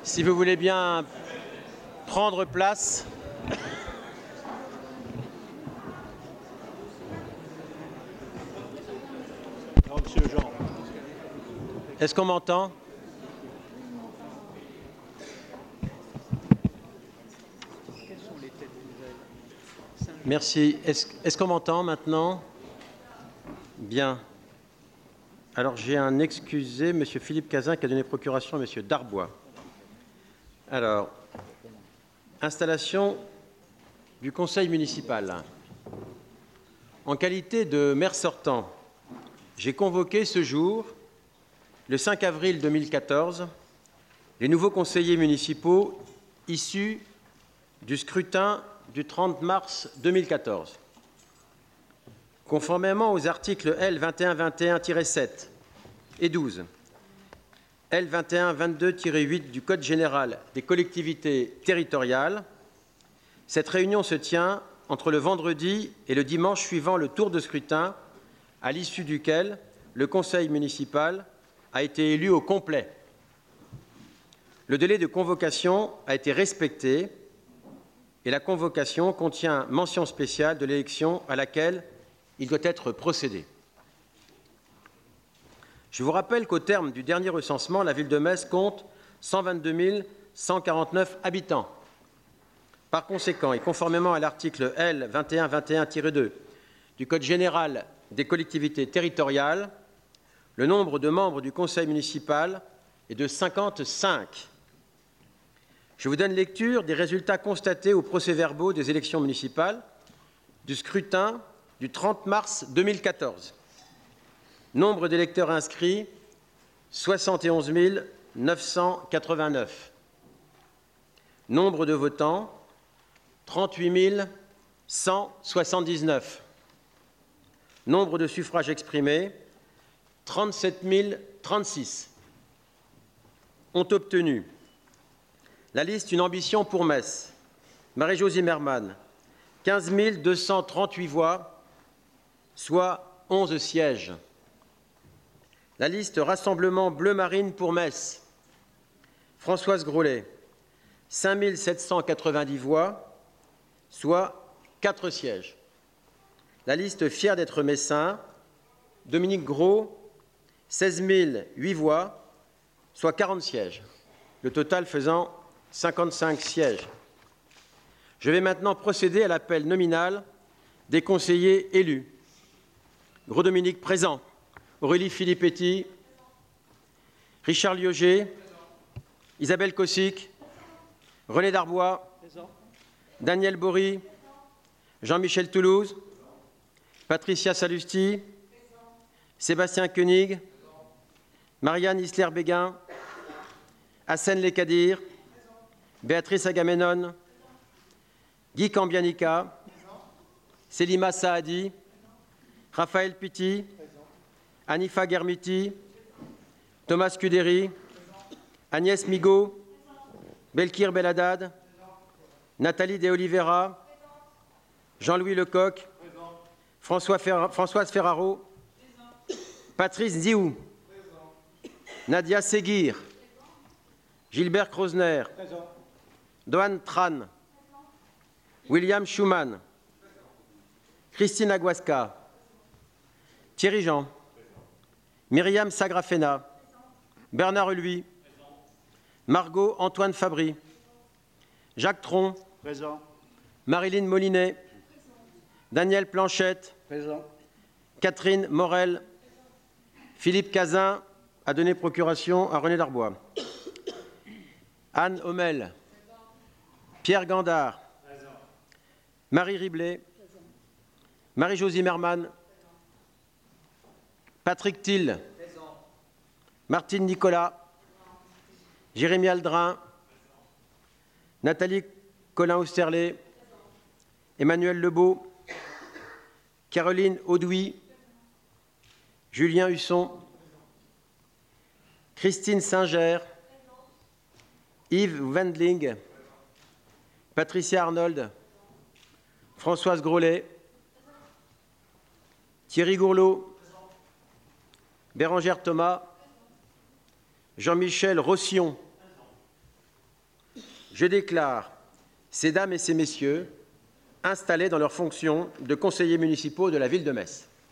Si vous voulez bien prendre place. Non, Monsieur Jean. Est-ce qu'on m'entend? Merci. Est-ce qu'on m'entend maintenant? Bien. Alors j'ai un excusé, M. Philippe Cazin, qui a donné procuration à M. Darbois. Alors, installation du conseil municipal. En qualité de maire sortant, j'ai convoqué ce jour, le 5 avril 2014, les nouveaux conseillers municipaux issus du scrutin du 30 mars 2014. Conformément aux articles L. 2121-7 et 12, L. 2122-8 du Code général des collectivités territoriales, cette réunion se tient entre le vendredi et le dimanche suivant le tour de scrutin, à l'issue duquel le conseil municipal a été élu au complet. Le délai de convocation a été respecté et la convocation contient mention spéciale de l'élection à laquelle il doit être procédé. Je vous rappelle qu'au terme du dernier recensement, la ville de Metz compte 122 149 habitants. Par conséquent, et conformément à l'article L. 2121-2 du Code général des collectivités territoriales, le nombre de membres du conseil municipal est de 55. Je vous donne lecture des résultats constatés au procès-verbaux des élections municipales du scrutin du 30 mars 2014. Nombre d'électeurs inscrits, 71 989. Nombre de votants, 38 179. Nombre de suffrages exprimés, 37 036. Ont obtenu la liste Une ambition pour Metz, Marie-Jo Zimmermann, 15 238 voix, soit 11 sièges. La liste Rassemblement Bleu Marine pour Metz, Françoise Grolet, 5 790 voix, soit 4 sièges. La liste Fier d'être Messin, Dominique Gros, 16 008 voix, soit 40 sièges. Le total faisant 55 sièges. Je vais maintenant procéder à l'appel nominal des conseillers élus. Gros Dominique présent. Aurélie Filippetti, Richard Liogé, Isabelle Kossik, René Darbois, Daniel Bory, Jean-Michel Toulouse, Patricia Salusti, Sébastien Koenig, Marianne Isler-Béguin, Hassen Lekadir, Béatrice Agamemnon, Guy Cambianica, Selima Saadi, Raphaël Pitti, Anifa Germiti, Thomas Scuderi, Agnès Migaud, Belkir Belhaddad, Nathalie De Oliveira, Jean-Louis Lecoq, Françoise Ferraro, Patrice Ziou, Nadia Seguir, Gilbert Krosner, Doan Tran, William Schumann, Christine Aguasca, Thierry Jean, Myriam Sagrafena, Bernard Eluy, Margot Antoine Fabry, Jacques Tron, Présent. Marilyn Molinet, Daniel Planchette, Présent. Catherine Morel, Philippe Cazin a donné procuration à René Darbois, Anne Hommel, Pierre Gandard, Marie Riblet, Marie-Jo Zimmermann, Patrick Thill, Martine Nicolas, Jérémy Aldrin, Nathalie Colin-Austerlet, Emmanuel Lebeau, Caroline Audouy, Julien Husson, Christine Singer, Yves Wendling, Patricia Arnold, Françoise Grolet, Thierry Gourlot, Bérangère Thomas, Jean-Michel Rossillon, Je déclare ces dames et ces messieurs installés dans leurs fonctions de conseillers municipaux de la ville de Metz.